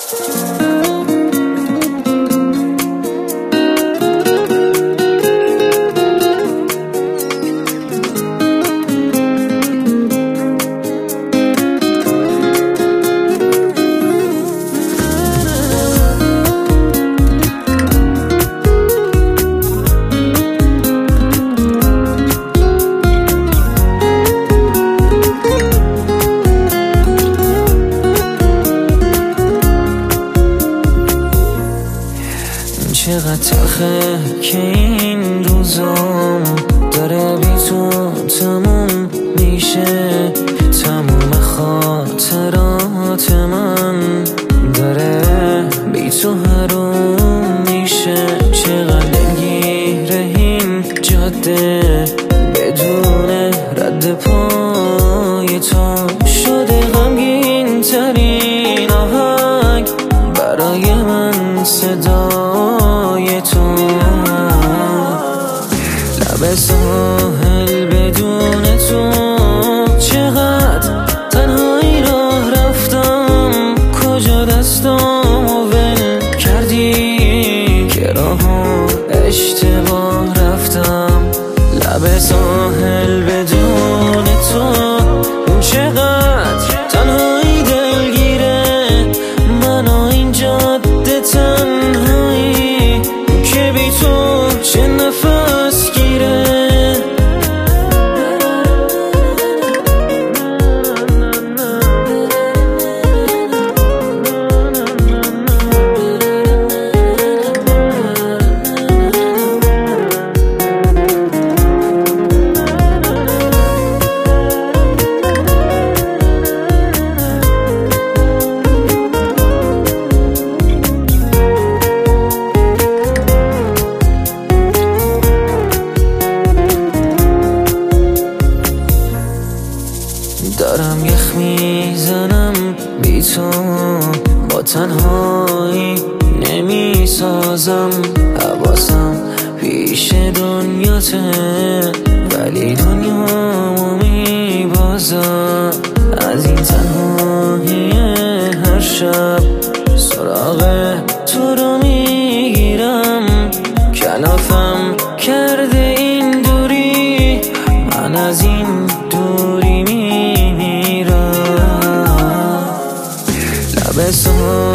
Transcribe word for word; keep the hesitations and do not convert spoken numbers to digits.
چقدر تلخه که این روزام داره بی تو تموم میشه، تموم خاطرات من داره بی تو حروم میشه. چقدر دلگیره این جاده بدون رد پای تو، شده غمگین ترین آهنگ برای من صدای تو. لب ساحل بدون تو، چقدر تنهایی راه رفتم، کجا دستامو ول کردی که راهو اشتباه رفتم. لب ساحل بدون تو، چقدر تنهایی دلگیره منو این جاده، تنهایی که بی تو چه نفس گیره. دارم یخ میزنم بی تو، با تنهایی نمی سازم. حواسم پیش دنیاته ولی دنیامو می بازم. از این تنهایی هر شب سراغ تو رو میگیرم، کلافم کرده این دوری، من از این دوری میمیرم. لب